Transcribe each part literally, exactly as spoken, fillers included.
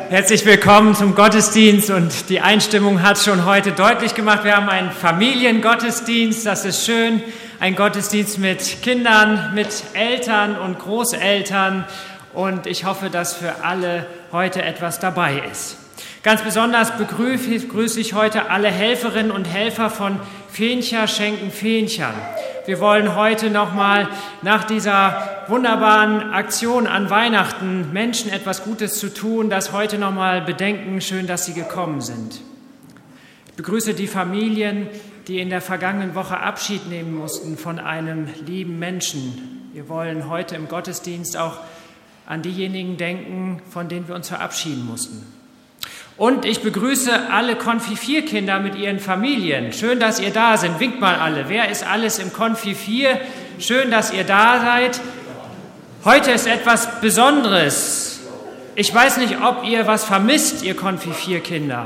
Herzlich willkommen zum Gottesdienst und die Einstimmung hat schon heute deutlich gemacht, wir haben einen Familiengottesdienst, das ist schön, ein Gottesdienst mit Kindern, mit Eltern und Großeltern und ich hoffe, dass für alle heute etwas dabei ist. Ganz besonders begrüße ich heute alle Helferinnen und Helfer von Fencher schenken Fenchern. Wir wollen heute nochmal nach dieser wunderbaren Aktion an Weihnachten Menschen etwas Gutes zu tun, das heute nochmal bedenken. Schön, dass Sie gekommen sind. Ich begrüße die Familien, die in der vergangenen Woche Abschied nehmen mussten von einem lieben Menschen. Wir wollen heute im Gottesdienst auch an diejenigen denken, von denen wir uns verabschieden mussten. Und ich begrüße alle Konfirmierkinder mit ihren Familien. Schön, dass ihr da seid. Winkt mal alle. Wer ist alles im Konfirmier? Schön, dass ihr da seid. Heute ist etwas Besonderes. Ich weiß nicht, ob ihr was vermisst, ihr Konfirmierkinder.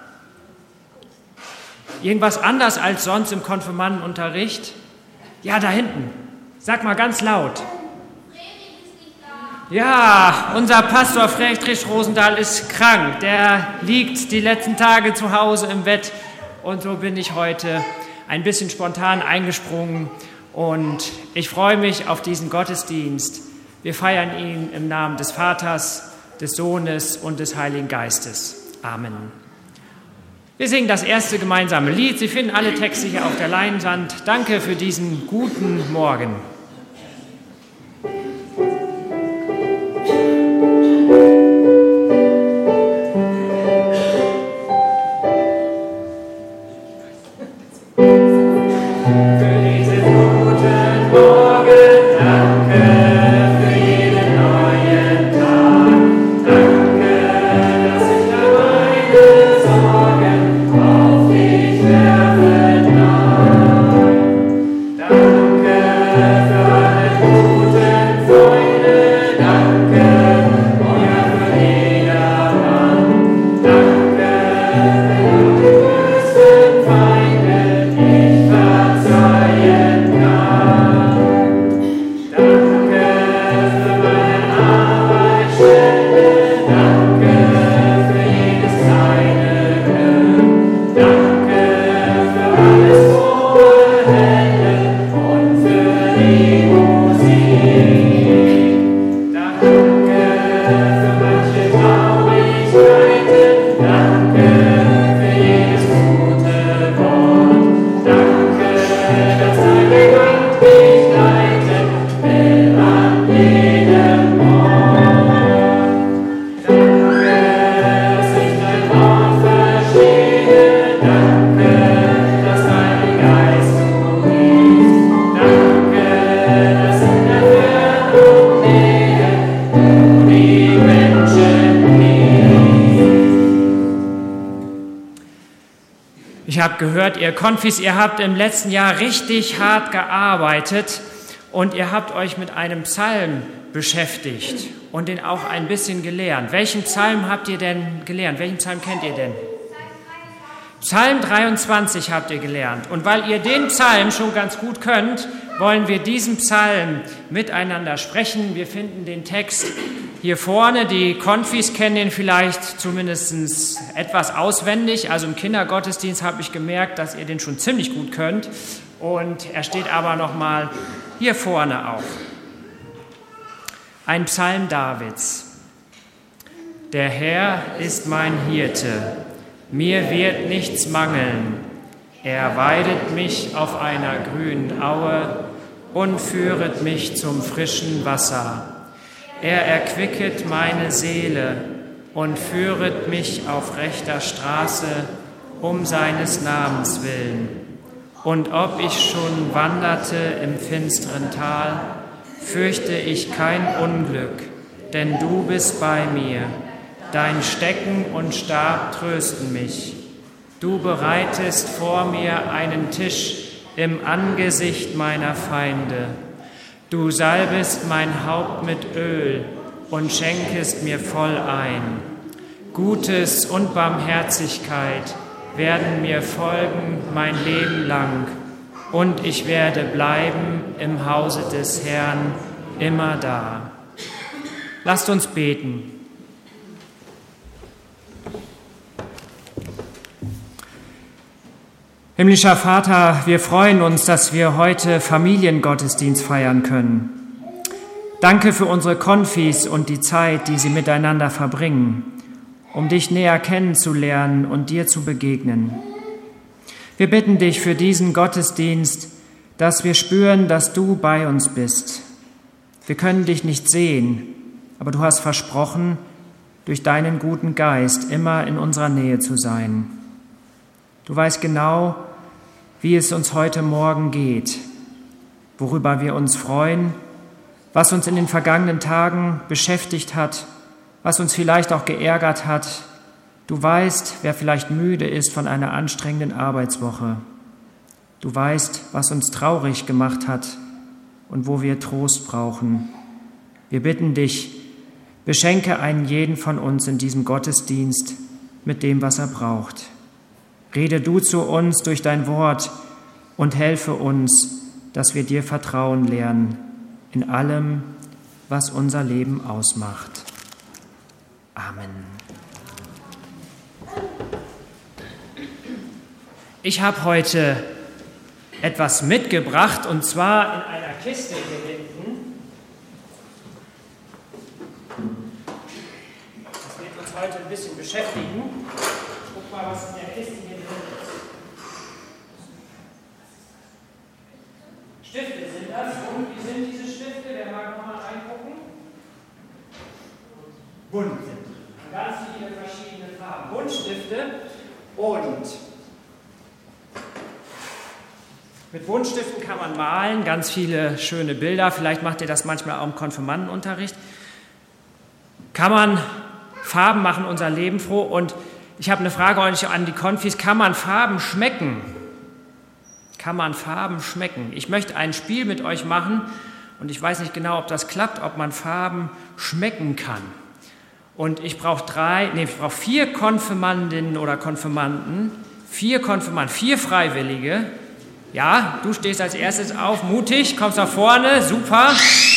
Irgendwas anders als sonst im Konfirmandenunterricht? Ja, da hinten. Sag mal ganz laut. Ja, unser Pastor Friedrich Rosendahl ist krank. Der liegt die letzten Tage zu Hause im Bett und so bin ich heute ein bisschen spontan eingesprungen und ich freue mich auf diesen Gottesdienst. Wir feiern ihn im Namen des Vaters, des Sohnes und des Heiligen Geistes. Amen. Wir singen das erste gemeinsame Lied. Sie finden alle Texte hier auf der Leinwand. Danke für diesen guten Morgen. Ich habe gehört, ihr Konfis, ihr habt im letzten Jahr richtig hart gearbeitet und ihr habt euch mit einem Psalm beschäftigt und den auch ein bisschen gelernt. Welchen Psalm habt ihr denn gelernt? Welchen Psalm kennt ihr denn? Psalm dreiundzwanzig habt ihr gelernt. Und weil ihr den Psalm schon ganz gut könnt, wollen wir diesen Psalm miteinander sprechen. Wir finden den Text hier vorne. Die Konfis kennen den vielleicht zumindest etwas auswendig. Also im Kindergottesdienst habe ich gemerkt, dass ihr den schon ziemlich gut könnt. Und er steht aber noch mal hier vorne auch. Ein Psalm Davids. Der Herr ist mein Hirte. Mir wird nichts mangeln. Er weidet mich auf einer grünen Aue und führet mich zum frischen Wasser. Er erquicket meine Seele und führet mich auf rechter Straße um seines Namens willen. Und ob ich schon wanderte im finsteren Tal, fürchte ich kein Unglück, denn du bist bei mir. Dein Stecken und Stab trösten mich. Du bereitest vor mir einen Tisch im Angesicht meiner Feinde. Du salbest mein Haupt mit Öl und schenkest mir voll ein. Gutes und Barmherzigkeit werden mir folgen mein Leben lang, und ich werde bleiben im Hause des Herrn immer da. Lasst uns beten. Himmlischer Vater, wir freuen uns, dass wir heute Familiengottesdienst feiern können. Danke für unsere Konfis und die Zeit, die sie miteinander verbringen, um dich näher kennenzulernen und dir zu begegnen. Wir bitten dich für diesen Gottesdienst, dass wir spüren, dass du bei uns bist. Wir können dich nicht sehen, aber du hast versprochen, durch deinen guten Geist immer in unserer Nähe zu sein. Du weißt genau, wie es uns heute Morgen geht, worüber wir uns freuen, was uns in den vergangenen Tagen beschäftigt hat, was uns vielleicht auch geärgert hat. Du weißt, wer vielleicht müde ist von einer anstrengenden Arbeitswoche. Du weißt, was uns traurig gemacht hat und wo wir Trost brauchen. Wir bitten dich, beschenke einen jeden von uns in diesem Gottesdienst mit dem, was er braucht. Rede du zu uns durch dein Wort und helfe uns, dass wir dir vertrauen lernen in allem, was unser Leben ausmacht. Amen. Ich habe heute etwas mitgebracht, und zwar in einer Kiste hier hinten. Das wird uns heute ein bisschen beschäftigen. Guck mal, was in der Kiste hier drin ist. Stifte sind das. Und wie sind diese Stifte? Wer mag noch mal reingucken? Bunt sind die. Ganz viele verschiedene Farben. Buntstifte. Und mit Buntstiften kann man malen, ganz viele schöne Bilder. Vielleicht macht ihr das manchmal auch im Konfirmandenunterricht. Kann man Farben machen, unser Leben froh. Und ich habe eine Frage an die Konfis. Kann man Farben schmecken? Kann man Farben schmecken? Ich möchte ein Spiel mit euch machen und ich weiß nicht genau, ob das klappt, ob man Farben schmecken kann. Und ich brauche drei, nee, ich brauche vier Konfirmandinnen oder Konfirmanden, vier Konfirmanden, vier Freiwillige. Ja, du stehst als erstes auf, mutig, kommst nach vorne, super.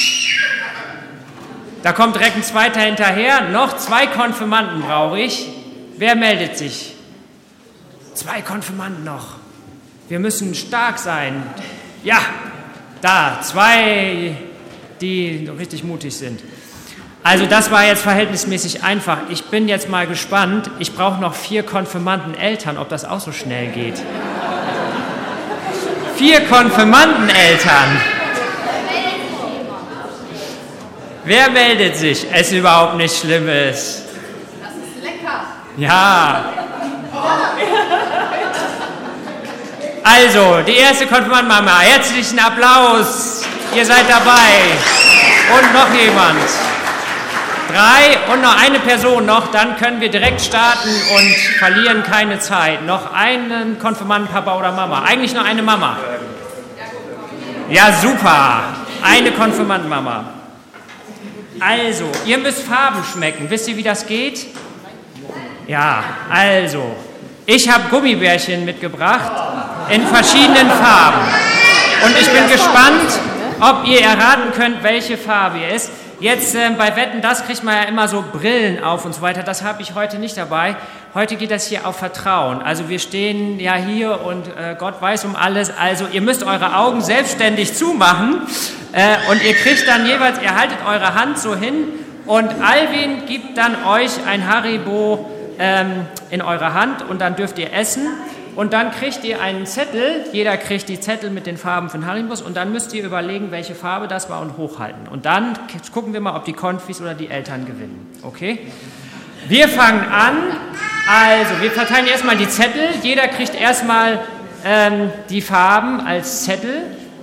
Da kommt direkt ein zweiter hinterher, noch zwei Konfirmanden brauche ich. Wer meldet sich? Zwei Konfirmanden noch. Wir müssen stark sein. Ja, da, zwei, die richtig mutig sind. Also das war jetzt verhältnismäßig einfach. Ich bin jetzt mal gespannt. Ich brauche noch vier Konfirmanden-Eltern, ob das auch so schnell geht. Vier Konfirmandeneltern. Wer meldet sich? Es ist überhaupt nichts Schlimmes. Das ist lecker. Ja. Also, die erste Konfirmandenmama. Herzlichen Applaus. Ihr seid dabei. Und noch jemand. Drei und noch eine Person noch, dann können wir direkt starten und verlieren keine Zeit. Noch einen Konfirmanden, Papa oder Mama. Eigentlich nur eine Mama. Ja, super. Eine Konfirmandenmama. Also, ihr müsst Farben schmecken. Wisst ihr, wie das geht? Ja, also, ich habe Gummibärchen mitgebracht in verschiedenen Farben. Und ich bin gespannt, ob ihr erraten könnt, welche Farbe ihr ist. Jetzt äh, bei Wetten, das kriegt man ja immer so Brillen auf und so weiter. Das habe ich heute nicht dabei. Heute geht das hier auf Vertrauen. Also wir stehen ja hier und äh, Gott weiß um alles. Also ihr müsst eure Augen selbstständig zumachen äh, und ihr kriegt dann jeweils, ihr haltet eure Hand so hin und Alvin gibt dann euch ein Haribo ähm, in eure Hand und dann dürft ihr essen. Und dann kriegt ihr einen Zettel, jeder kriegt die Zettel mit den Farben von Haribos und dann müsst ihr überlegen, welche Farbe das war und hochhalten. Und dann gucken wir mal, ob die Konfis oder die Eltern gewinnen. Okay? Wir fangen an. Also, wir verteilen erstmal die Zettel. Jeder kriegt erstmal ähm, die Farben als Zettel.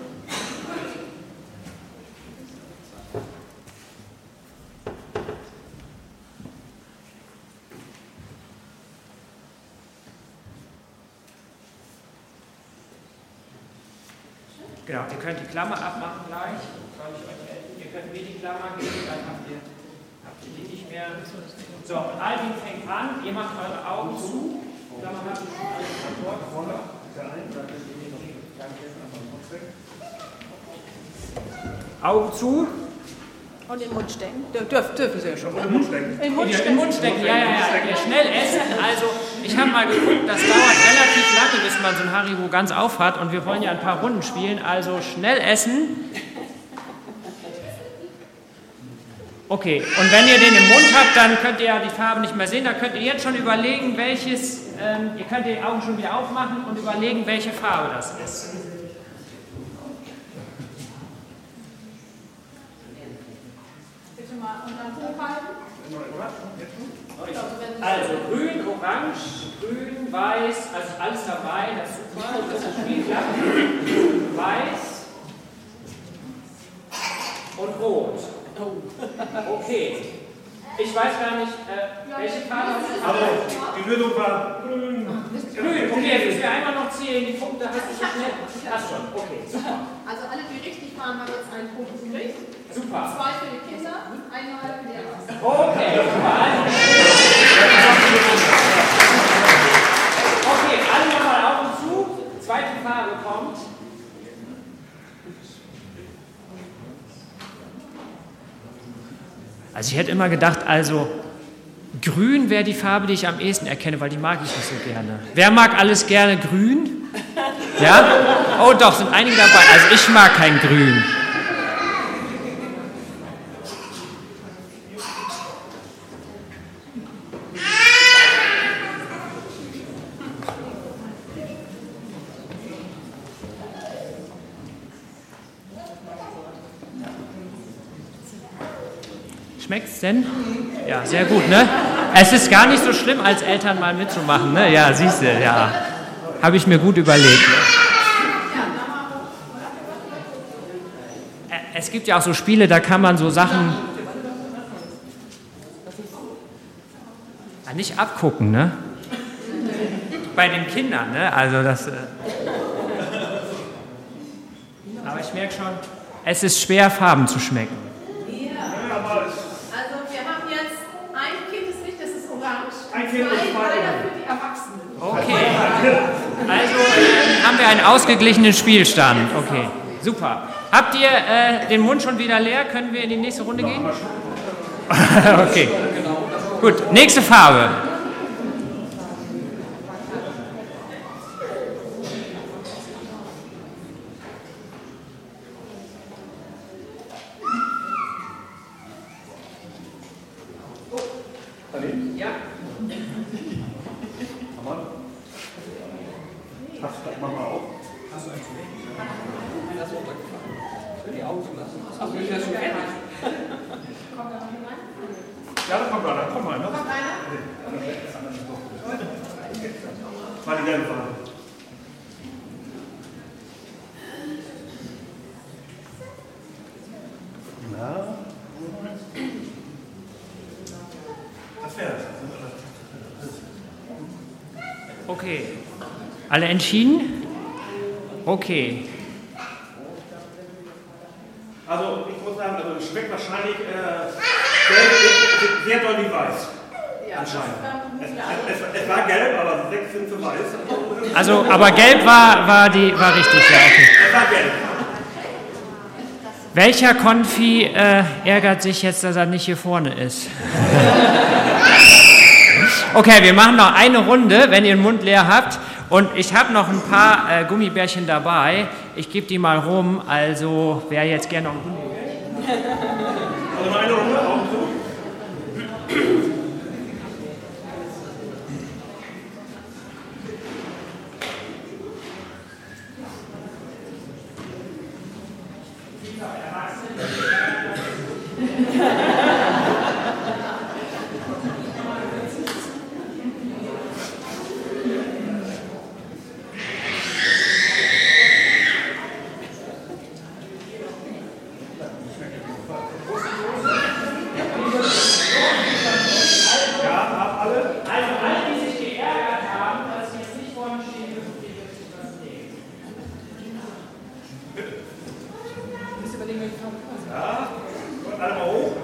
Genau, ihr könnt die Klammer abmachen gleich. Soll ich euch helfen? Ihr könnt mir die Klammer geben, dann habt ihr, habt ihr die nicht mehr. So, und Alvin fängt an, ihr macht eure Augen zu. Klammer habt ihr schon alles antwortet. Augen zu. Und in den Mund stecken. Dürf, dürfen Sie ja schon. In den Mund stecken. In den Mund Ja, stecken. im Mund stecken, ja, ja, ja. ja. Schnell essen. Also, ich habe mal geguckt, das dauert relativ lange, bis man so ein Haribo ganz auf hat. Und wir wollen ja ein paar Runden spielen. Also, schnell essen. Okay, und wenn ihr den im Mund habt, dann könnt ihr ja die Farbe nicht mehr sehen. Da könnt ihr jetzt schon überlegen, welches. Ähm, ihr könnt die Augen schon wieder aufmachen und überlegen, welche Farbe das ist. Also grün, orange, grün, weiß, also alles dabei, das ist super, das ist ein Spielplatz. Weiß und rot. Okay. Ich weiß gar nicht, äh, welche Farbe das ist. Aber die Lösung war grün. Grün, okay, jetzt müssen wir einmal noch zählen, die Punkte hast du schon schnell. Hast schon, okay, super. Also alle, die richtig waren, haben jetzt einen Punkt übrig. Super. Zwei für die Kinder, einmal für die Erwachsenen. Okay, super. Also, okay, alle nochmal Augen zu. Zweite Farbe kommt. Also ich hätte immer gedacht, also grün wäre die Farbe, die ich am ehesten erkenne, weil die mag ich nicht so gerne. Wer mag alles gerne grün? Ja? Oh doch, sind einige dabei. Also ich mag kein Grün. Schmeckt's denn? Ja, sehr gut, ne? Es ist gar nicht so schlimm, als Eltern mal mitzumachen, ne? Ja, siehst du, ja. Habe ich mir gut überlegt. Es gibt ja auch so Spiele, da kann man so Sachen ja, nicht abgucken, ne? Bei den Kindern, ne? Also das. Äh Aber ich merke schon, es ist schwer, Farben zu schmecken. Ein Kind und zwei. Für die Erwachsenen. Okay, also äh, haben wir einen ausgeglichenen Spielstand. Okay, super. Habt ihr äh, den Mund schon wieder leer? Können wir in die nächste Runde gehen? Okay, gut. Nächste Farbe. Ja. Mach mal auf. Hast du einen Schulden? Nein, das ist runtergefallen. Für die Augen zu lassen. Achso, ich das schon fertig. Kommt da noch jemand? Ja, da kommt einer. Komm mal, ne? Kommt einer? Mal die gelbe Farbe. Na? Das wär's. Okay. Alle entschieden? Okay. Also, ich muss sagen, also es schmeckt wahrscheinlich äh, gelb, sehr deutlich weiß. Ja, Anscheinend. das Es, war es, es war gelb, aber sechs sind zu weiß. Also, aber gelb war, war, die, war richtig, ja, okay. Es war gelb. Welcher Konfi äh, ärgert sich jetzt, dass er nicht hier vorne ist? Okay, wir machen noch eine Runde, wenn ihr den Mund leer habt. Und ich habe noch ein paar äh, Gummibärchen dabei. Ich gebe die mal rum. Also, wer jetzt gerne noch ein Gummibärchen? Also noch eine Runde, Augen zu. Ja, und alle mal hoch.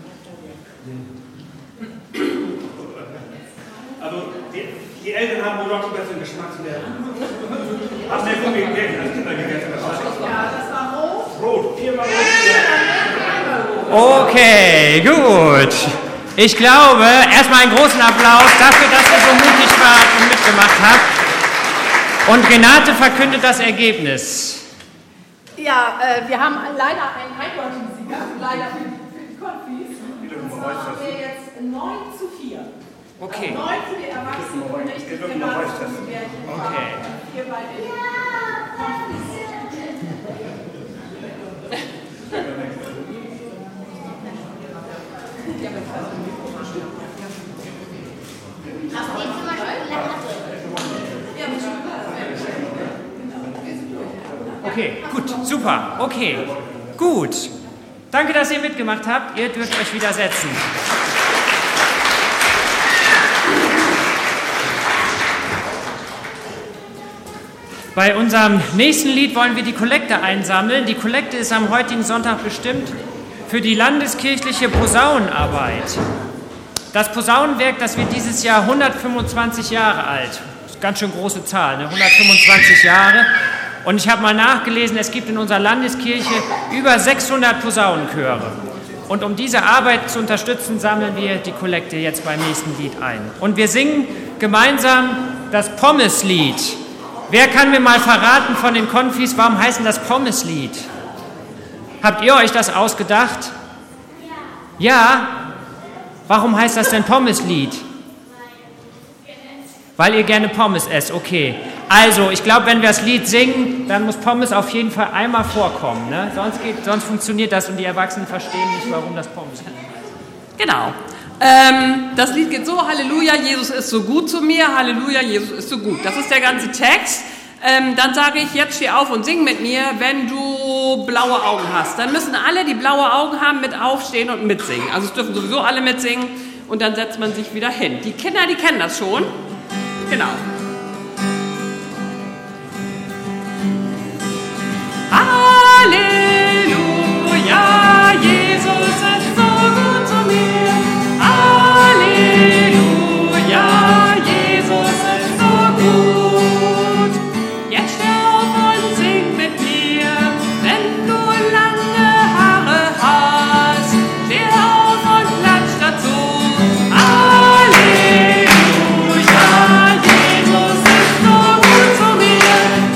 Also, die, die Eltern haben wohl noch einen besseren Geschmackswert. Haben wir Gummibärchen als Kinder gegessen? Ja, das war rot. Rot, viermal rot. Einmal rot. Okay, gut. Ich glaube, erstmal einen großen Applaus dafür, dass ihr so mutig wart und mitgemacht habt. Und Renate verkündet das Ergebnis. Ja, äh, wir haben leider einen eindeutigen Sieger, leider für die, für die Konfis. Und zwar haben wir jetzt neun zu vier. Okay. neun für die Erwachsenen und richtig gemacht für die Märchen. Okay. Vier bei den Konfis. Okay, gut, super, okay, gut. Danke, dass ihr mitgemacht habt. Ihr dürft euch wieder setzen. Bei unserem nächsten Lied wollen wir die Kollekte einsammeln. Die Kollekte ist am heutigen Sonntag bestimmt für die landeskirchliche Posaunenarbeit. Das Posaunenwerk, das wird dieses Jahr hundertfünfundzwanzig Jahre alt. Das ist eine ganz schön große Zahl, ne? hundertfünfundzwanzig Jahre. Und ich habe mal nachgelesen, es gibt in unserer Landeskirche über sechshundert Posaunenchöre. Und um diese Arbeit zu unterstützen, sammeln wir die Kollekte jetzt beim nächsten Lied ein. Und wir singen gemeinsam das Pommeslied. Wer kann mir mal verraten von den Konfis, warum heißt denn das Pommeslied? Habt ihr euch das ausgedacht? Ja. Ja? Warum heißt das denn Pommeslied? Weil ihr gerne Pommes esst, okay. Also, ich glaube, wenn wir das Lied singen, dann muss Pommes auf jeden Fall einmal vorkommen. Ne? Sonst, geht, sonst funktioniert das und die Erwachsenen verstehen nicht, warum das Pommes heißt. Genau. Ähm, das Lied geht so, Halleluja, Jesus ist so gut zu mir, Halleluja, Jesus ist so gut. Das ist der ganze Text. Ähm, dann sage ich, jetzt steh auf und sing mit mir, wenn du blaue Augen hast. Dann müssen alle, die blaue Augen haben, mit aufstehen und mitsingen. Also es dürfen sowieso alle mitsingen und dann setzt man sich wieder hin. Die Kinder, die kennen das schon. Genau. Halleluja, Jesus ist so gut zu mir. Halleluja, Jesus ist so gut. Jetzt steh auf und sing mit mir, wenn du lange Haare hast. Steh auf und klatsch dazu. Halleluja, Jesus ist so gut zu mir.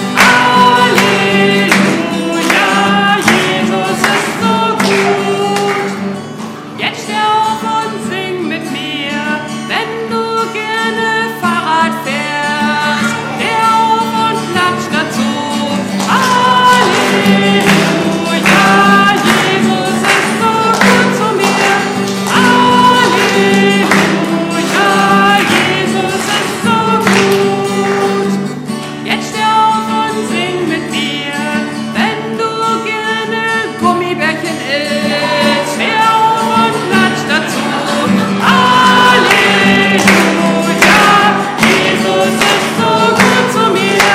Halleluja, Jesus ist so gut. Jetzt steh auf und sing mit mir, wenn du gerne Fahrrad fährst. Steh auf und klatsch dazu. Halleluja, Jesus ist so gut zu mir. Halleluja, Jesus ist so gut. Jetzt steh auf und sing mit mir, wenn du gerne Gummibärchen isst. Steh auf und klatsch dazu. Halleluja, Jesus ist so gut zu mir.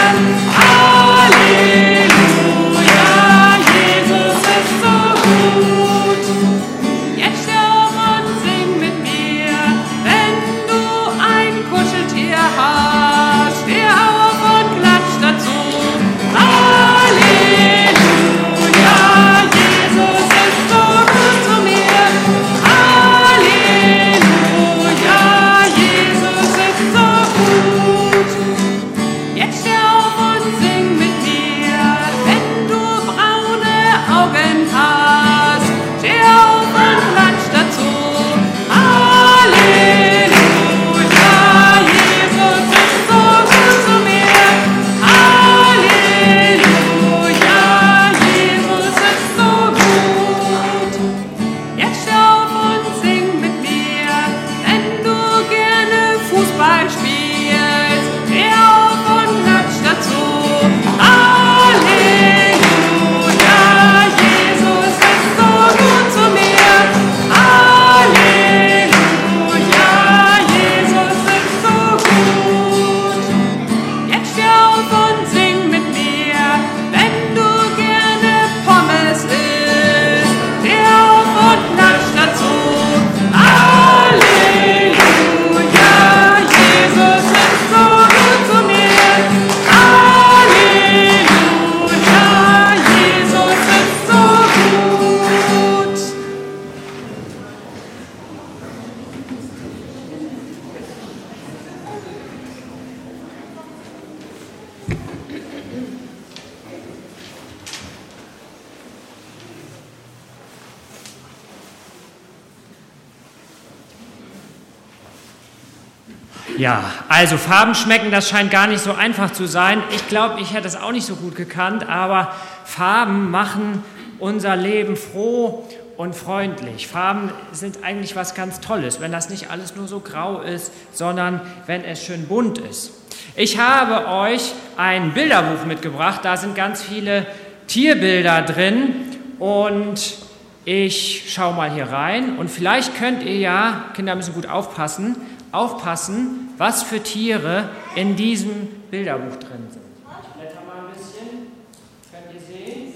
Halleluja, Jesus ist so gut. Jetzt steh auf und sing mit mir, wenn du ein Kuscheltier hast. Steh auf und klatsch dazu. Halleluja, Jesus ist so gut zu mir. Halleluja, Jesus ist so gut. Jetzt steh auf und sing mit mir, wenn du braune Augen hast. Steh auf und klatsch dazu. Halleluja, Jesus ist so gut zu mir. Halleluja, Jesus ist so gut. Jetzt steh auf und sing mit mir, wenn du gerne Fußball spielst. Steh auf und klatsch dazu. Halleluja, Jesus Ja, also Farben schmecken, das scheint gar nicht so einfach zu sein. Ich glaube, ich hätte es auch nicht so gut gekannt, aber Farben machen unser Leben froh und freundlich. Farben sind eigentlich was ganz Tolles, wenn das nicht alles nur so grau ist, sondern wenn es schön bunt ist. Ich habe euch ein Bilderbuch mitgebracht, da sind ganz viele Tierbilder drin und ich schaue mal hier rein und vielleicht könnt ihr ja, Kinder müssen gut aufpassen, aufpassen, was für Tiere in diesem Bilderbuch drin sind. Ich blätter mal ein bisschen, könnt ihr sehen?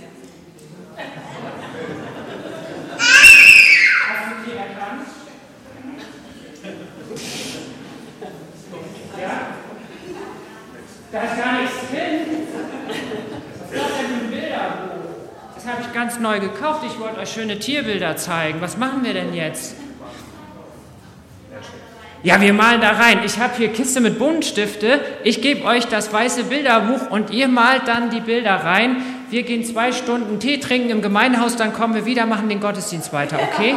Hast du die erkannt? Ja? Da ist gar nichts drin. Was ist das denn für ein Bilderbuch? Das habe ich ganz neu gekauft. Ich wollte euch schöne Tierbilder zeigen. Was machen wir denn jetzt? Ja, wir malen da rein. Ich habe hier Kiste mit Buntstifte. Ich gebe euch das weiße Bilderbuch und ihr malt dann die Bilder rein. Wir gehen zwei Stunden Tee trinken im Gemeindehaus, dann kommen wir wieder, machen den Gottesdienst weiter, okay?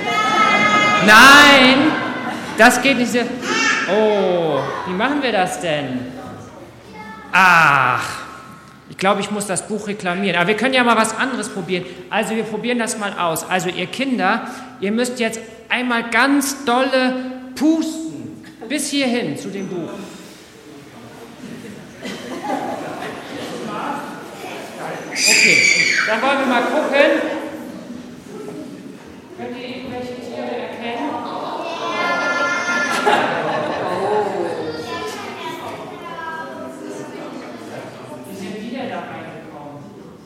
Nein, das geht nicht so. Oh, wie machen wir das denn? Ach, ich glaube, ich muss das Buch reklamieren. Aber wir können ja mal was anderes probieren. Also wir probieren das mal aus. Also ihr Kinder, ihr müsst jetzt einmal ganz dolle pusten, bis hierhin zu dem Buch. Okay, dann wollen wir mal gucken. Könnt ihr irgendwelche Tiere erkennen? Wie sind die denn da reingekommen?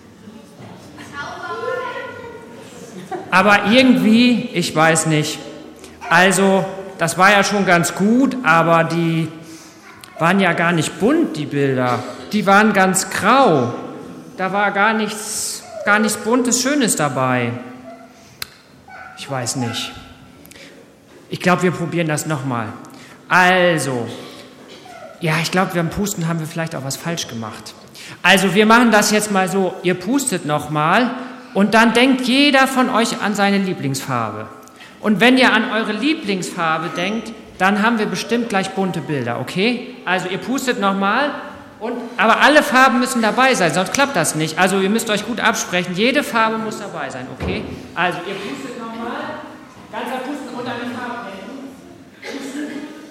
Aber irgendwie, ich weiß nicht. Also, das war ja schon ganz gut, aber die waren ja gar nicht bunt, die Bilder. Die waren ganz grau. Da war gar nichts, gar nichts Buntes, Schönes dabei. Ich weiß nicht. Ich glaube, wir probieren das nochmal. Also, ja, ich glaube, beim Pusten haben wir vielleicht auch was falsch gemacht. Also, wir machen das jetzt mal so. Ihr pustet nochmal und dann denkt jeder von euch an seine Lieblingsfarbe. Und wenn ihr an eure Lieblingsfarbe denkt, dann haben wir bestimmt gleich bunte Bilder, okay? Also ihr pustet nochmal, und, aber alle Farben müssen dabei sein, sonst klappt das nicht. Also ihr müsst euch gut absprechen, jede Farbe muss dabei sein, okay? Also ihr pustet nochmal, ganzer Pusten und an die Farbe denken. Pusten.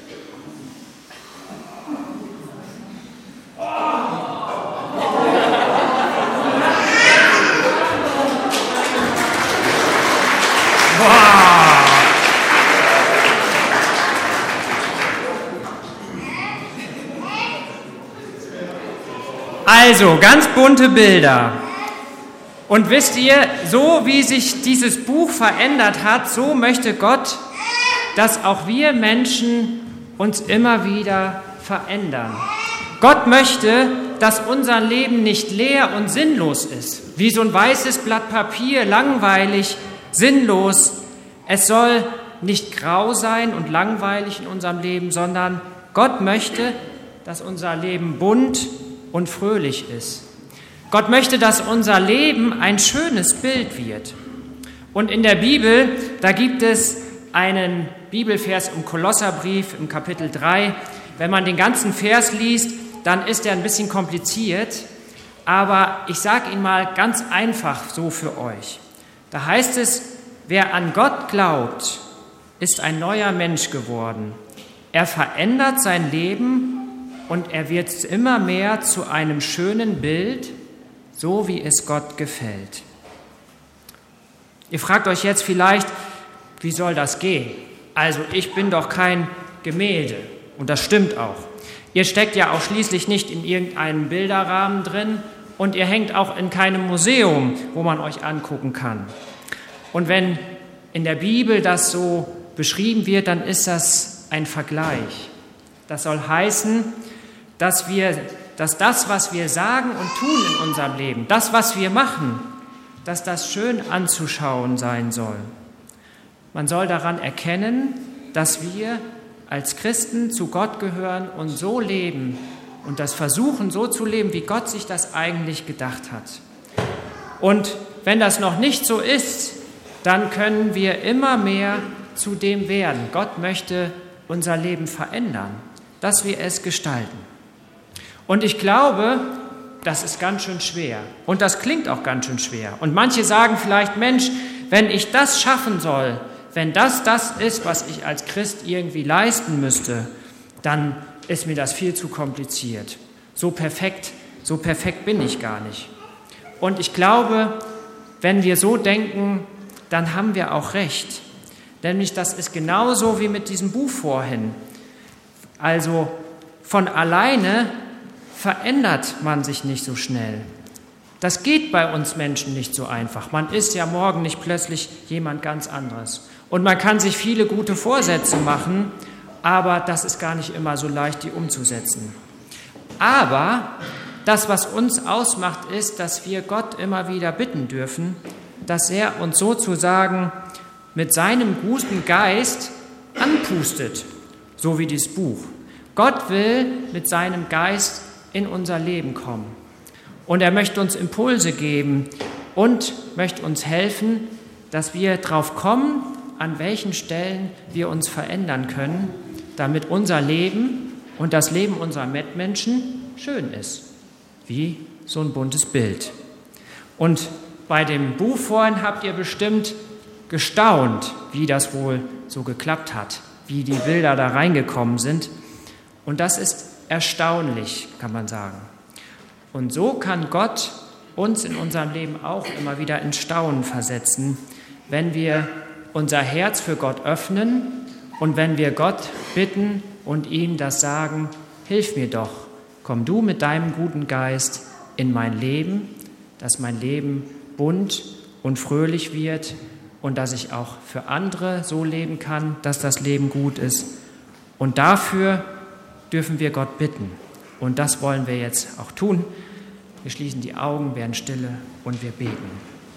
Also, ganz bunte Bilder. Und wisst ihr, so wie sich dieses Buch verändert hat, so möchte Gott, dass auch wir Menschen uns immer wieder verändern. Gott möchte, dass unser Leben nicht leer und sinnlos ist, wie so ein weißes Blatt Papier, langweilig, sinnlos. Es soll nicht grau sein und langweilig in unserem Leben, sondern Gott möchte, dass unser Leben bunt und fröhlich ist. Gott möchte, dass unser Leben ein schönes Bild wird. Und in der Bibel, da gibt es einen Bibelvers im Kolosserbrief im Kapitel drei. Wenn man den ganzen Vers liest, dann ist er ein bisschen kompliziert, aber ich sage ihn mal ganz einfach so für euch. Da heißt es, wer an Gott glaubt, ist ein neuer Mensch geworden. Er verändert sein Leben und er wird immer mehr zu einem schönen Bild, so wie es Gott gefällt. Ihr fragt euch jetzt vielleicht, wie soll das gehen? Also ich bin doch kein Gemälde und das stimmt auch. Ihr steckt ja auch schließlich nicht in irgendeinem Bilderrahmen drin und ihr hängt auch in keinem Museum, wo man euch angucken kann. Und wenn in der Bibel das so beschrieben wird, dann ist das ein Vergleich. Das soll heißen, dass wir, dass das, was wir sagen und tun in unserem Leben, das, was wir machen, dass das schön anzuschauen sein soll. Man soll daran erkennen, dass wir als Christen zu Gott gehören und so leben und das versuchen, so zu leben, wie Gott sich das eigentlich gedacht hat. Und wenn das noch nicht so ist, dann können wir immer mehr zu dem werden. Gott möchte unser Leben verändern. dass wir es gestalten. Und ich glaube, das ist ganz schön schwer. Und das klingt auch ganz schön schwer. Und manche sagen vielleicht, Mensch, wenn ich das schaffen soll, wenn das das ist, was ich als Christ irgendwie leisten müsste, dann ist mir das viel zu kompliziert. So perfekt, so perfekt bin ich gar nicht. Und ich glaube, wenn wir so denken, dann haben wir auch recht. Nämlich, das ist genauso wie mit diesem Buch vorhin. Also von alleine verändert man sich nicht so schnell. Das geht bei uns Menschen nicht so einfach. Man ist ja morgen nicht plötzlich jemand ganz anderes. Und man kann sich viele gute Vorsätze machen, aber das ist gar nicht immer so leicht, die umzusetzen. Aber das, was uns ausmacht, ist, dass wir Gott immer wieder bitten dürfen, dass er uns sozusagen mit seinem guten Geist anpustet, so wie dieses Buch. Gott will mit seinem Geist in unser Leben kommen. Und er möchte uns Impulse geben und möchte uns helfen, dass wir drauf kommen, an welchen Stellen wir uns verändern können, damit unser Leben und das Leben unserer Mitmenschen schön ist, wie so ein buntes Bild. Und bei dem Buch vorhin habt ihr bestimmt gestaunt, wie das wohl so geklappt hat, wie die Bilder da reingekommen sind. Und das ist erstaunlich, kann man sagen. Und so kann Gott uns in unserem Leben auch immer wieder in Staunen versetzen, wenn wir unser Herz für Gott öffnen und wenn wir Gott bitten und ihm das sagen, hilf mir doch, komm du mit deinem guten Geist in mein Leben, dass mein Leben bunt und fröhlich wird und dass ich auch für andere so leben kann, dass das Leben gut ist. Und dafür dürfen wir Gott bitten. Und das wollen wir jetzt auch tun. Wir schließen die Augen, werden stille und wir beten.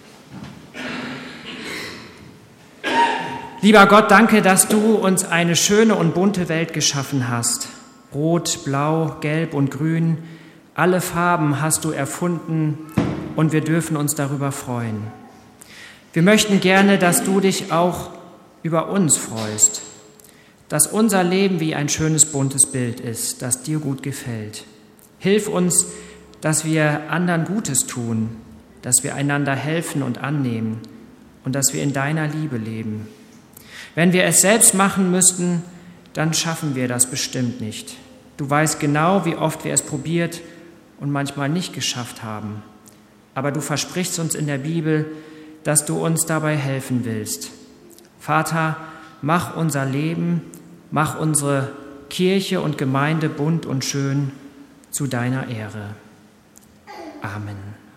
Lieber Gott, danke, dass du uns eine schöne und bunte Welt geschaffen hast. Rot, blau, gelb und grün, alle Farben hast du erfunden und wir dürfen uns darüber freuen. Wir möchten gerne, dass du dich auch über uns freust, dass unser Leben wie ein schönes, buntes Bild ist, das dir gut gefällt. Hilf uns, dass wir anderen Gutes tun, dass wir einander helfen und annehmen und dass wir in deiner Liebe leben. Wenn wir es selbst machen müssten, dann schaffen wir das bestimmt nicht. Du weißt genau, wie oft wir es probiert und manchmal nicht geschafft haben. Aber du versprichst uns in der Bibel, dass du uns dabei helfen willst. Vater, mach unser Leben, mach unsere Kirche und Gemeinde bunt und schön zu deiner Ehre. Amen.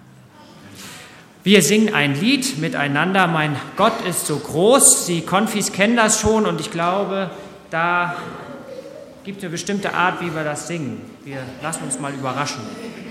Wir singen ein Lied miteinander, Mein Gott ist so groß. Die Konfis kennen das schon und ich glaube, da gibt es eine bestimmte Art, wie wir das singen. Wir lassen uns mal überraschen.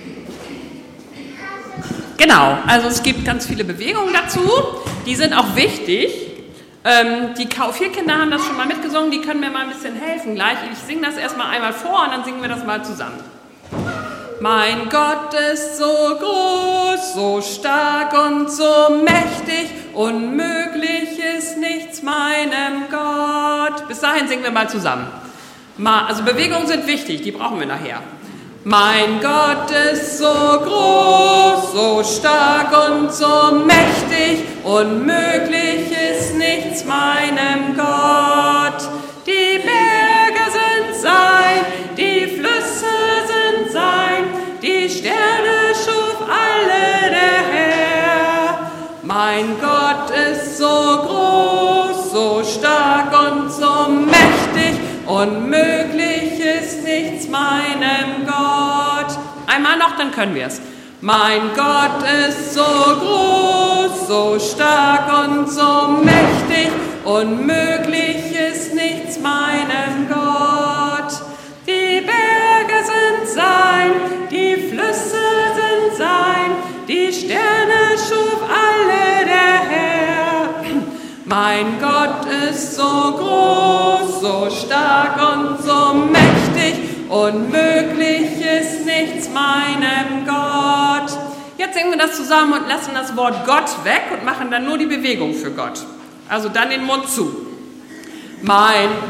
Genau, also es gibt ganz viele Bewegungen dazu, die sind auch wichtig. Ähm, die K vier Kinder haben das schon mal mitgesungen, die können mir mal ein bisschen helfen gleich. Ich singe das erstmal einmal vor und dann singen wir das mal zusammen. Mein Gott ist so groß, so stark und so mächtig, unmöglich ist nichts meinem Gott. Bis dahin singen wir mal zusammen. Also Bewegungen sind wichtig, die brauchen wir nachher. Mein Gott ist so groß, so stark und so mächtig, unmöglich ist nichts meinem Gott. Die Berge sind sein, die Flüsse sind sein, die Sterne schuf alle der Herr. Mein Gott ist so groß, so stark und so mächtig, unmöglich ist nichts meinem Gott. Einmal noch, dann können wir es. Mein Gott ist so groß, so stark und so mächtig, unmöglich ist nichts meinem Gott. Die Berge sind sein, die Flüsse sind sein, die Sterne schuf alle der Herr. Mein Gott ist so groß, so stark und so mächtig, unmöglich ist nichts meinem Gott. Jetzt singen wir das zusammen und lassen das Wort Gott weg und machen dann nur die Bewegung für Gott. Also dann den Mund zu. Mein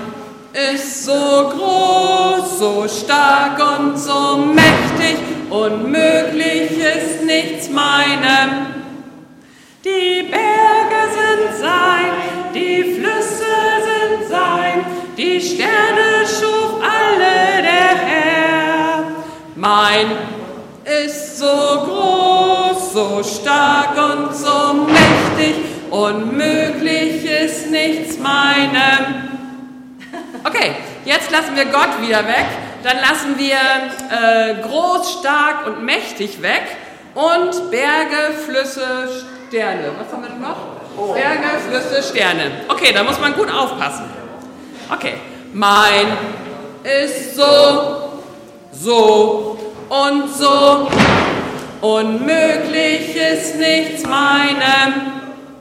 ist so groß, so stark und so mächtig, unmöglich ist nichts meinem. Die Berge sind sein, die Flüsse sind sein, die Sterne schuf alle der Herr. Mein ist so groß, so stark und so mächtig, unmöglich ist nichts meinem. Okay, jetzt lassen wir Gott wieder weg, dann lassen wir äh, groß, stark und mächtig weg und Berge, Flüsse, Sterne. Was haben wir noch? Oh. Berge, Flüsse, Sterne. Okay, da muss man gut aufpassen. Okay, mein ist so, so und so, unmöglich ist nichts meinem.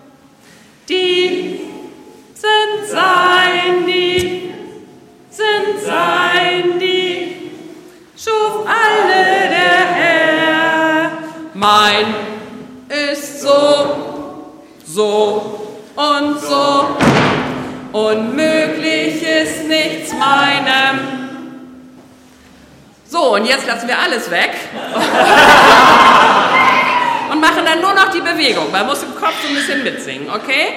Die sind sein, die sind sein, die schuf alle der Herr. Mein ist so, so und so, unmöglich ist nichts meinem. So, und jetzt lassen wir alles weg und machen dann nur noch die Bewegung. Man muss im Kopf so ein bisschen mitsingen, okay?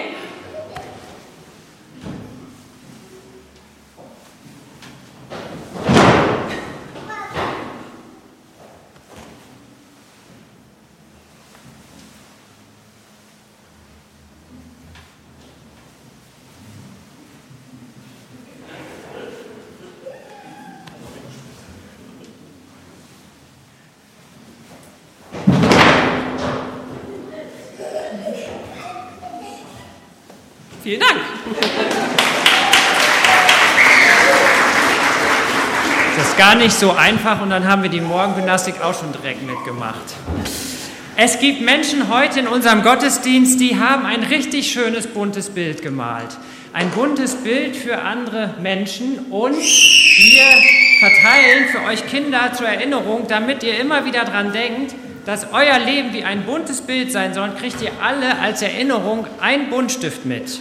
Vielen Dank. Das ist gar nicht so einfach und dann haben wir die Morgengymnastik auch schon direkt mitgemacht. Es gibt Menschen heute in unserem Gottesdienst, die haben ein richtig schönes buntes Bild gemalt. Ein buntes Bild für andere Menschen und wir verteilen für euch Kinder zur Erinnerung, damit ihr immer wieder dran denkt, dass euer Leben wie ein buntes Bild sein soll, kriegt ihr alle als Erinnerung einen Buntstift mit.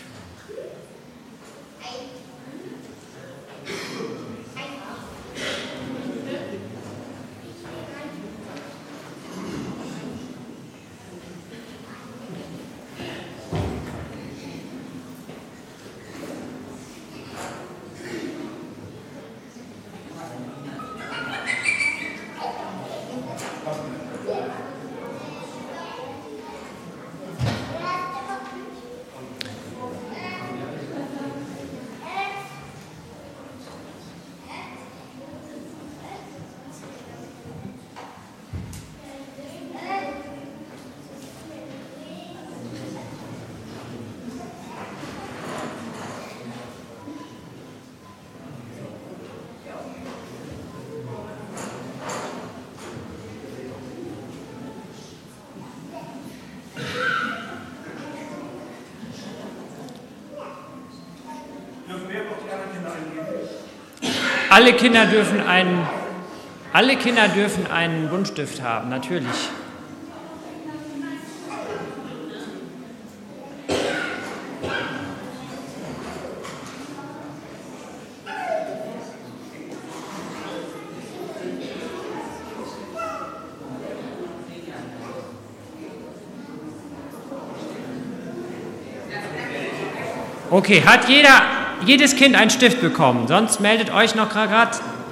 Alle Kinder dürfen einen, alle Kinder dürfen einen Buntstift haben, natürlich. Okay, hat jeder, jedes Kind einen Stift bekommen? Sonst meldet euch noch gerade.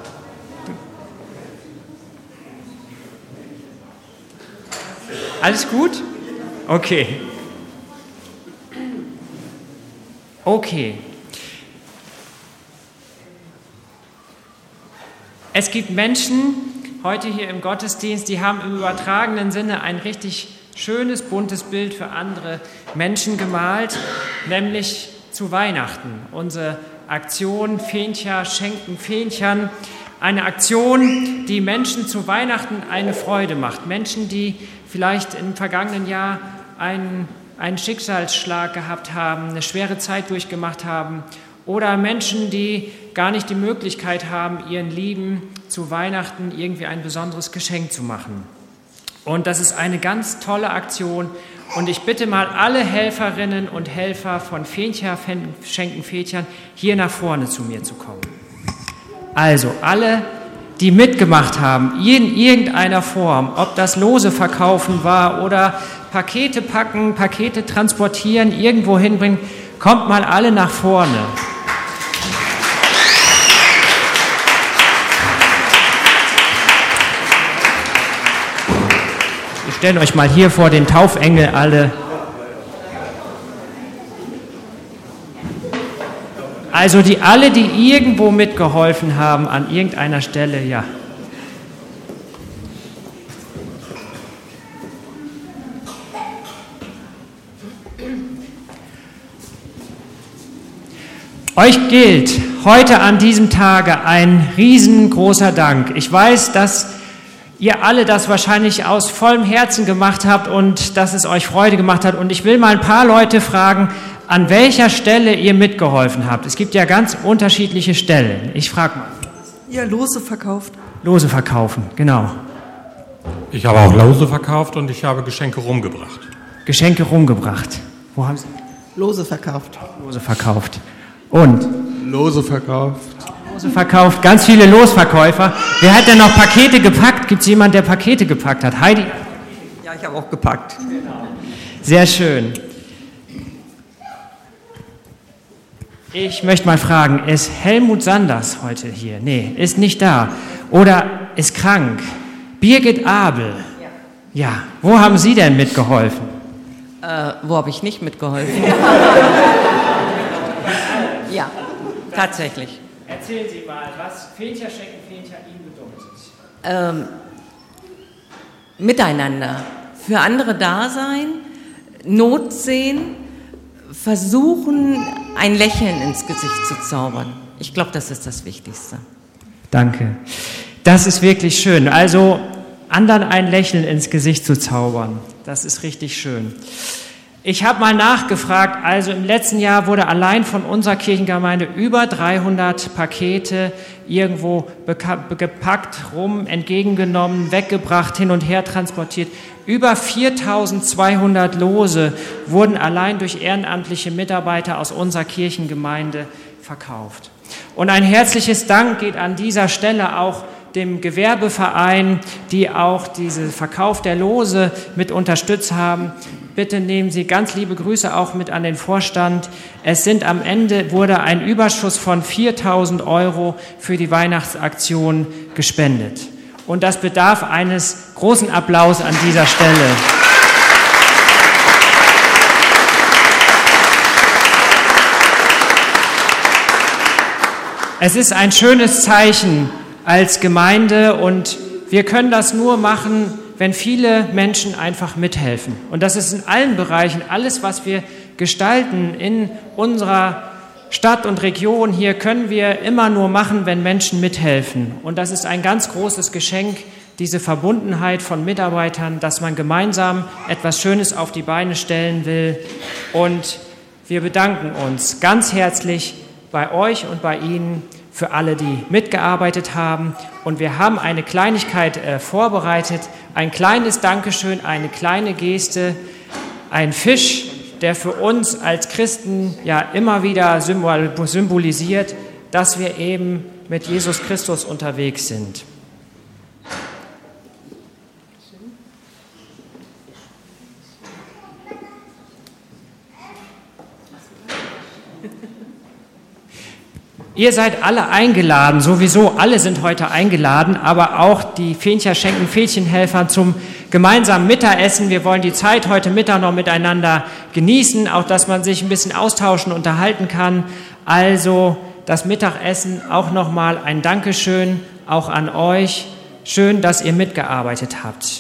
Alles gut? Okay. Okay. Es gibt Menschen heute hier im Gottesdienst, die haben im übertragenen Sinne ein richtig schönes, buntes Bild für andere Menschen gemalt, nämlich zu Weihnachten. Unsere Aktion Fähnchen schenken Fähnchen, eine Aktion, die Menschen zu Weihnachten eine Freude macht. Menschen, die vielleicht im vergangenen Jahr einen, einen Schicksalsschlag gehabt haben, eine schwere Zeit durchgemacht haben, oder Menschen, die gar nicht die Möglichkeit haben, ihren Lieben zu Weihnachten irgendwie ein besonderes Geschenk zu machen. Und das ist eine ganz tolle Aktion Und ich bitte mal alle Helferinnen und Helfer von Fencher Schenken Fädchen hier nach vorne zu mir zu kommen. Also alle, die mitgemacht haben, in irgendeiner Form, ob das Lose verkaufen war oder Pakete packen, Pakete transportieren, irgendwo hinbringen, kommt mal alle nach vorne. Wir stellen euch mal hier vor den Taufengel alle. Also die alle, die irgendwo mitgeholfen haben, an irgendeiner Stelle, ja. Euch gilt heute an diesem Tage ein riesengroßer Dank. Ich weiß, dass ihr alle das wahrscheinlich aus vollem Herzen gemacht habt und dass es euch Freude gemacht hat. Und ich will mal ein paar Leute fragen, an welcher Stelle ihr mitgeholfen habt. Es gibt ja ganz unterschiedliche Stellen. Ich frage mal. Ja, Lose verkauft. Lose verkaufen, genau. Ich habe auch Lose verkauft und ich habe Geschenke rumgebracht. Geschenke rumgebracht. Wo haben Sie? Lose verkauft. Lose verkauft. Und? Lose verkauft. Lose verkauft, ganz viele Losverkäufer. Wer hat denn noch Pakete gepackt? Gibt es jemanden, der Pakete gepackt hat? Heidi? Ja, ich habe auch gepackt. Sehr schön. Ich möchte mal fragen, ist Helmut Sanders heute hier? Nee, ist nicht da. Oder ist krank? Birgit Abel? Ja. Ja. Wo haben Sie denn mitgeholfen? Äh, wo habe ich nicht mitgeholfen? Ja, tatsächlich. Erzählen Sie mal, was Fädchen Schenken Fädchen Ihnen bedeutet. Ähm, miteinander, für andere da sein, Not sehen, versuchen, ein Lächeln ins Gesicht zu zaubern. Ich glaube, das ist das Wichtigste. Danke. Das ist wirklich schön. Also, anderen ein Lächeln ins Gesicht zu zaubern, das ist richtig schön. Ich habe mal nachgefragt, also im letzten Jahr wurde allein von unserer Kirchengemeinde über dreihundert Pakete irgendwo gepackt, rum, entgegengenommen, weggebracht, hin und her transportiert. Über viertausendzweihundert Lose wurden allein durch ehrenamtliche Mitarbeiter aus unserer Kirchengemeinde verkauft. Und ein herzliches Dank geht an dieser Stelle auch dem Gewerbeverein, die auch diesen Verkauf der Lose mit unterstützt haben. Bitte nehmen Sie ganz liebe Grüße auch mit an den Vorstand. Es sind am Ende, wurde ein Überschuss von viertausend Euro für die Weihnachtsaktion gespendet. Und das bedarf eines großen Applaus an dieser Stelle. Es ist ein schönes Zeichen als Gemeinde und wir können das nur machen, wenn viele Menschen einfach mithelfen. Und das ist in allen Bereichen, alles, was wir gestalten in unserer Stadt und Region hier, können wir immer nur machen, wenn Menschen mithelfen. Und das ist ein ganz großes Geschenk, diese Verbundenheit von Mitarbeitern, dass man gemeinsam etwas Schönes auf die Beine stellen will. Und wir bedanken uns ganz herzlich bei euch und bei Ihnen für alle, die mitgearbeitet haben. Und wir haben eine Kleinigkeit äh, vorbereitet, ein kleines Dankeschön, eine kleine Geste, ein Fisch, der für uns als Christen ja immer wieder symbolisiert, dass wir eben mit Jesus Christus unterwegs sind. Ihr seid alle eingeladen, sowieso alle sind heute eingeladen, aber auch die Fädchen Schenken Fädchenhelfer zum gemeinsamen Mittagessen. Wir wollen die Zeit heute Mittag noch miteinander genießen, auch dass man sich ein bisschen austauschen, unterhalten kann. Also das Mittagessen auch nochmal ein Dankeschön auch an euch. Schön, dass ihr mitgearbeitet habt.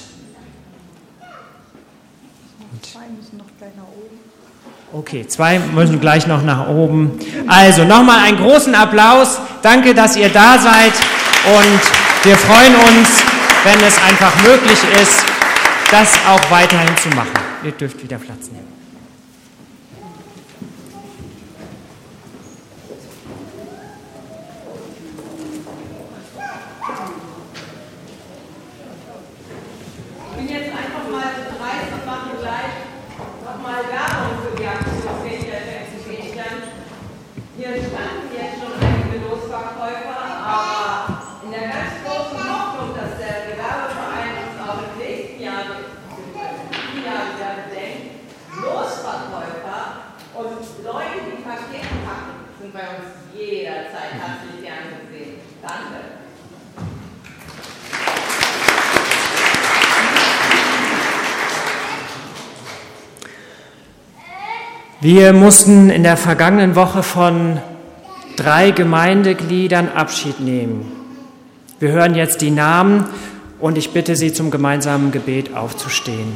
Okay, zwei müssen gleich noch nach oben. Also nochmal einen großen Applaus. Danke, dass ihr da seid. Und wir freuen uns, wenn es einfach möglich ist, das auch weiterhin zu machen. Ihr dürft wieder Platz nehmen. Ich bin jetzt einfach mal dreist und mache gleich bei uns jederzeit herzlich gern gesehen. Danke. Wir mussten in der vergangenen Woche von drei Gemeindegliedern Abschied nehmen. Wir hören jetzt die Namen und ich bitte Sie zum gemeinsamen Gebet aufzustehen.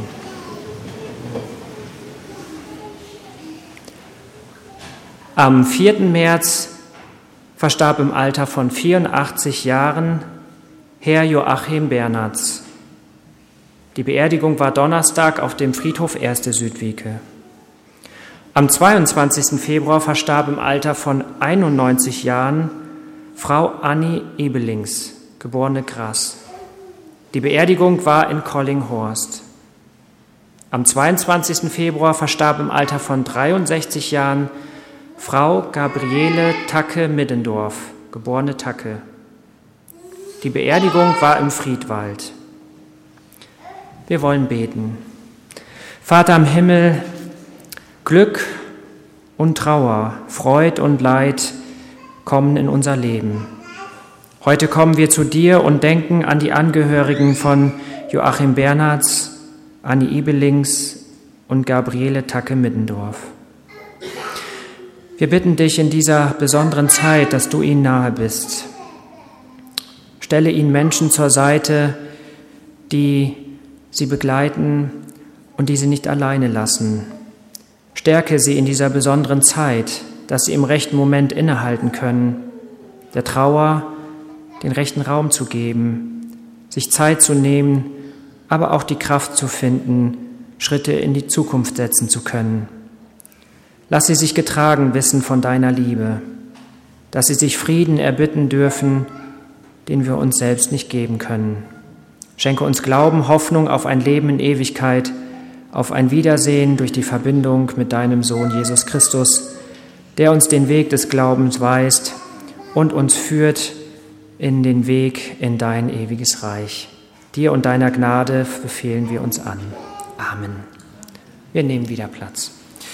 Am vierten März verstarb im Alter von vierundachtzig Jahren Herr Joachim Bernatz. Die Beerdigung war Donnerstag auf dem Friedhof Erste Südwieke. Am zweiundzwanzigsten Februar verstarb im Alter von einundneunzig Jahren Frau Annie Ebelings, geborene Grass. Die Beerdigung war in Collinghorst. Am zweiundzwanzigsten Februar verstarb im Alter von dreiundsechzig Jahren Frau Gabriele Tacke-Middendorf, geborene Tacke. Die Beerdigung war im Friedwald. Wir wollen beten. Vater im Himmel, Glück und Trauer, Freud und Leid kommen in unser Leben. Heute kommen wir zu dir und denken an die Angehörigen von Joachim Bernatz, Annie Ibelings und Gabriele Tacke-Middendorf. Wir bitten dich in dieser besonderen Zeit, dass du ihnen nahe bist. Stelle ihnen Menschen zur Seite, die sie begleiten und die sie nicht alleine lassen. Stärke sie in dieser besonderen Zeit, dass sie im rechten Moment innehalten können, der Trauer den rechten Raum zu geben, sich Zeit zu nehmen, aber auch die Kraft zu finden, Schritte in die Zukunft setzen zu können. Lass sie sich getragen wissen von deiner Liebe, dass sie sich Frieden erbitten dürfen, den wir uns selbst nicht geben können. Schenke uns Glauben, Hoffnung auf ein Leben in Ewigkeit, auf ein Wiedersehen durch die Verbindung mit deinem Sohn Jesus Christus, der uns den Weg des Glaubens weist und uns führt in den Weg in dein ewiges Reich. Dir und deiner Gnade befehlen wir uns an. Amen. Wir nehmen wieder Platz.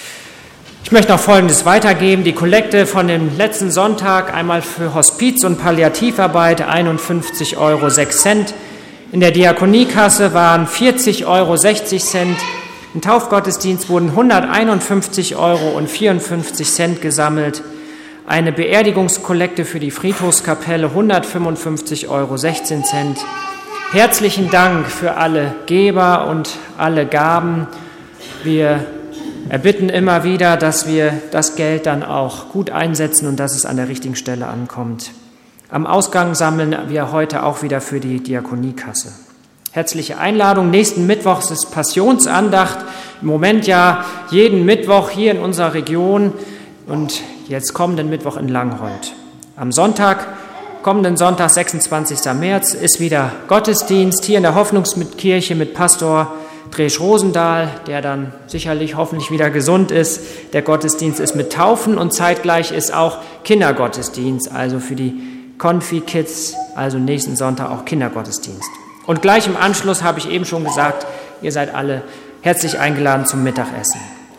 Ich möchte noch Folgendes weitergeben. Die Kollekte von dem letzten Sonntag, einmal für Hospiz- und Palliativarbeit, einundfünfzig Euro sechs Cent. In der Diakoniekasse waren vierzig Euro sechzig Cent. Im Taufgottesdienst wurden hunderteinundfünfzig Euro und vierundfünfzig Cent gesammelt. Eine Beerdigungskollekte für die Friedhofskapelle hundertfünfundfünfzig Euro sechzehn Cent. Herzlichen Dank für alle Geber und alle Gaben. Wir erbitten immer wieder, dass wir das Geld dann auch gut einsetzen und dass es an der richtigen Stelle ankommt. Am Ausgang sammeln wir heute auch wieder für die Diakoniekasse. Herzliche Einladung. Nächsten Mittwoch ist Passionsandacht. Im Moment ja jeden Mittwoch hier in unserer Region und jetzt kommenden Mittwoch in Langhold. Am Sonntag, kommenden Sonntag, sechsundzwanzigsten März, ist wieder Gottesdienst hier in der Hoffnungskirche mit Pastor Dresch Rosendahl, der dann sicherlich hoffentlich wieder gesund ist. Der Gottesdienst ist mit Taufen und zeitgleich ist auch Kindergottesdienst, also für die Konfi-Kids, also nächsten Sonntag auch Kindergottesdienst. Und gleich im Anschluss habe ich eben schon gesagt, ihr seid alle herzlich eingeladen zum Mittagessen.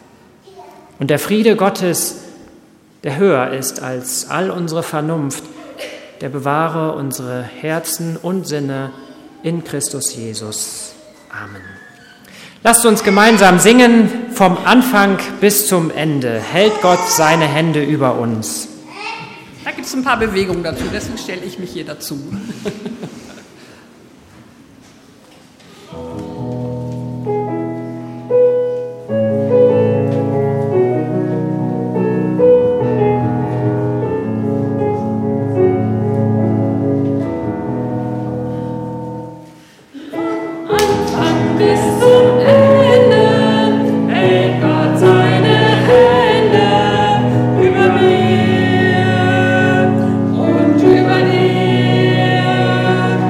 Und der Friede Gottes, der höher ist als all unsere Vernunft, der bewahre unsere Herzen und Sinne in Christus Jesus. Amen. Lasst uns gemeinsam singen, vom Anfang bis zum Ende. Hält Gott seine Hände über uns. Da gibt es ein paar Bewegungen dazu, deswegen stelle ich mich hier dazu. Über dir.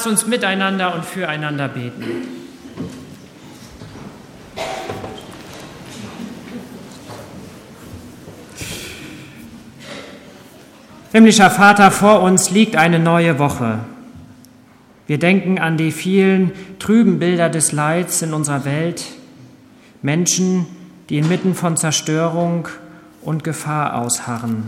lasst uns miteinander und füreinander beten. Himmlischer Vater, vor uns liegt eine neue Woche. Wir denken an die vielen trüben Bilder des Leids in unserer Welt, Menschen, die inmitten von Zerstörung und Gefahr ausharren.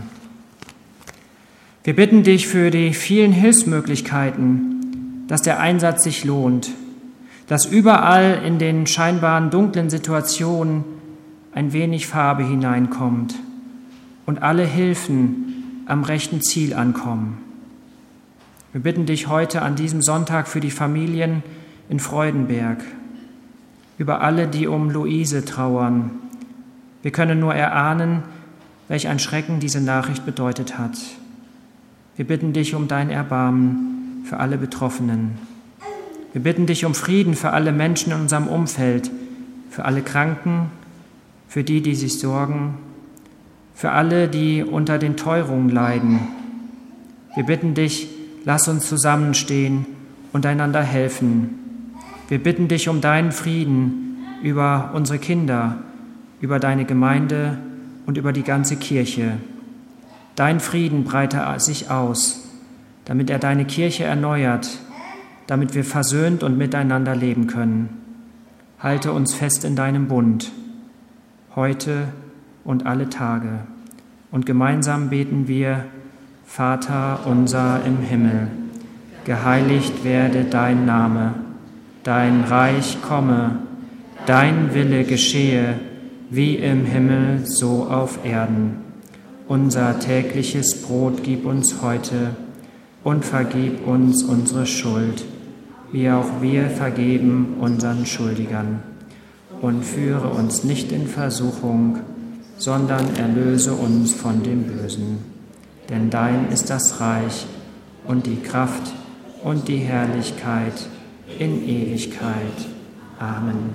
Wir bitten dich für die vielen Hilfsmöglichkeiten, dass der Einsatz sich lohnt, dass überall in den scheinbaren dunklen Situationen ein wenig Farbe hineinkommt und alle Hilfen am rechten Ziel ankommen. Wir bitten dich heute an diesem Sonntag für die Familien in Freudenberg, über alle, die um Luise trauern. Wir können nur erahnen, welch ein Schrecken diese Nachricht bedeutet hat. Wir bitten dich um dein Erbarmen für alle Betroffenen. Wir bitten dich um Frieden für alle Menschen in unserem Umfeld, für alle Kranken, für die, die sich sorgen, für alle, die unter den Teuerungen leiden. Wir bitten dich, lass uns zusammenstehen und einander helfen. Wir bitten dich um deinen Frieden über unsere Kinder, über deine Gemeinde und über die ganze Kirche. Dein Frieden breite sich aus, damit er deine Kirche erneuert, damit wir versöhnt und miteinander leben können. Halte uns fest in deinem Bund, heute und alle Tage. Und gemeinsam beten wir: Vater unser im Himmel, geheiligt werde dein Name, dein Reich komme, dein Wille geschehe, wie im Himmel, so auf Erden. Unser tägliches Brot gib uns heute und vergib uns unsere Schuld, wie auch wir vergeben unseren Schuldigern. Und führe uns nicht in Versuchung, sondern erlöse uns von dem Bösen. Denn dein ist das Reich und die Kraft und die Herrlichkeit in Ewigkeit. Amen.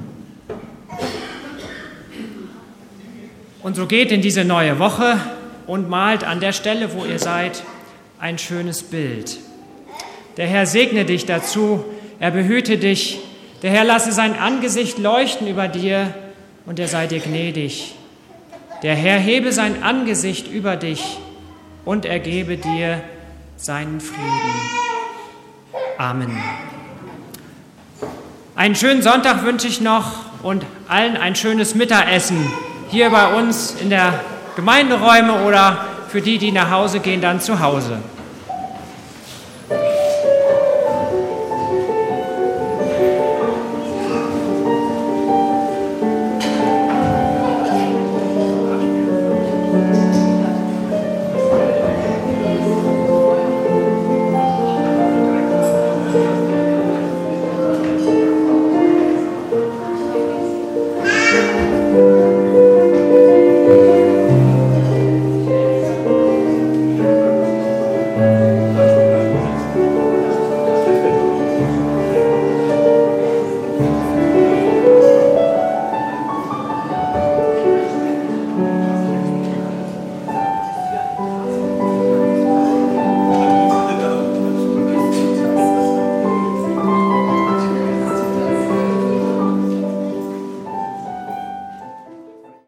Und so geht in diese neue Woche und malt an der Stelle, wo ihr seid, ein schönes Bild. Der Herr segne dich dazu, er behüte dich, der Herr lasse sein Angesicht leuchten über dir und er sei dir gnädig. Der Herr hebe sein Angesicht über dich und er gebe dir seinen Frieden. Amen. Einen schönen Sonntag wünsche ich noch und allen ein schönes Mittagessen hier bei uns in der Gemeinderäume oder für die, die nach Hause gehen, dann zu Hause.